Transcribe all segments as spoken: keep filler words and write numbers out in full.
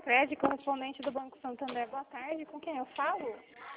Sicredi, correspondente do Banco Santander. Boa tarde, com quem eu falo?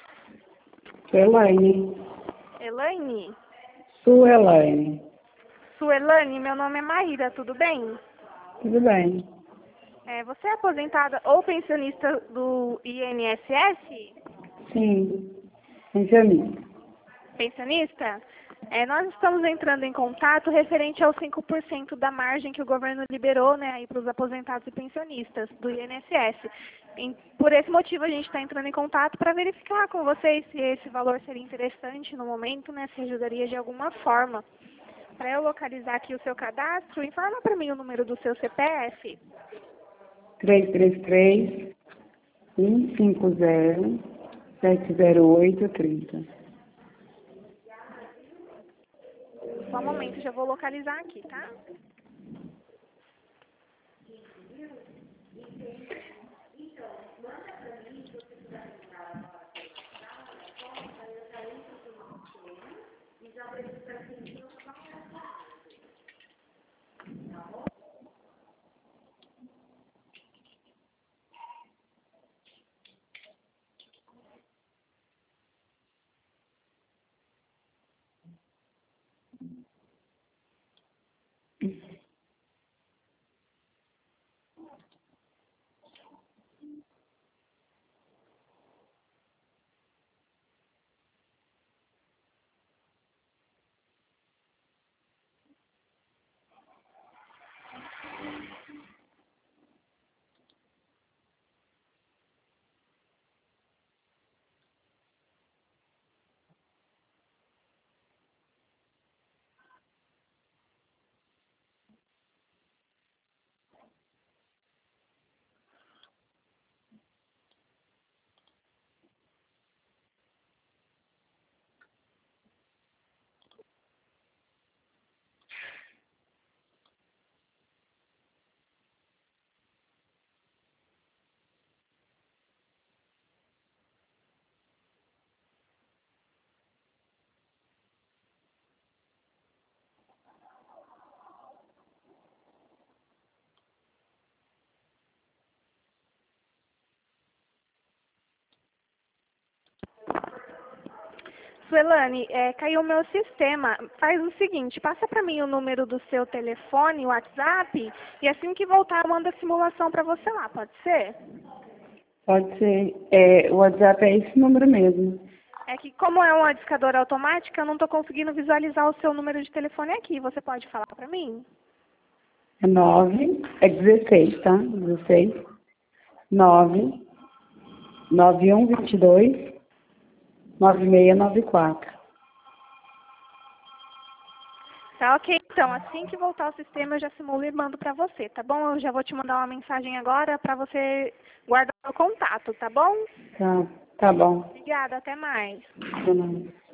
Elaine. Elaine? Suelaine. Suelaine, meu nome é Maíra, tudo bem? Tudo bem. É, você é aposentada ou pensionista do I N S S? Sim. Pensionista. Pensionista? É, nós estamos entrando em contato referente aos cinco por cento da margem que o governo liberou, né, aí para os aposentados e pensionistas do I N S S. Em, por esse motivo, a gente está entrando em contato para verificar com vocês se esse valor seria interessante no momento, né, se ajudaria de alguma forma. Para eu localizar aqui o seu cadastro, informa para mim o número do seu C P F. três três três, um cinco zero, sete zero oito três zero. Só um momento, já vou localizar aqui, tá? Suelane, é, caiu o meu sistema. Faz o seguinte, passa para mim o número do seu telefone, o WhatsApp, e assim que voltar eu mando a simulação para você lá, pode ser? Pode ser. É, o WhatsApp é esse número mesmo. É que como é uma discadora automática, eu não estou conseguindo visualizar o seu número de telefone aqui. Você pode falar para mim? É nove, é dezesseis, tá? dezesseis. nove, nove um dois dois, nove seis nove quatro. Tá ok, então, assim que voltar o sistema eu já simulo e mando para você, tá bom? Eu já vou te mandar uma mensagem agora para você guardar o contato, tá bom? Tá, tá bom. Obrigada, até mais. Tá bom.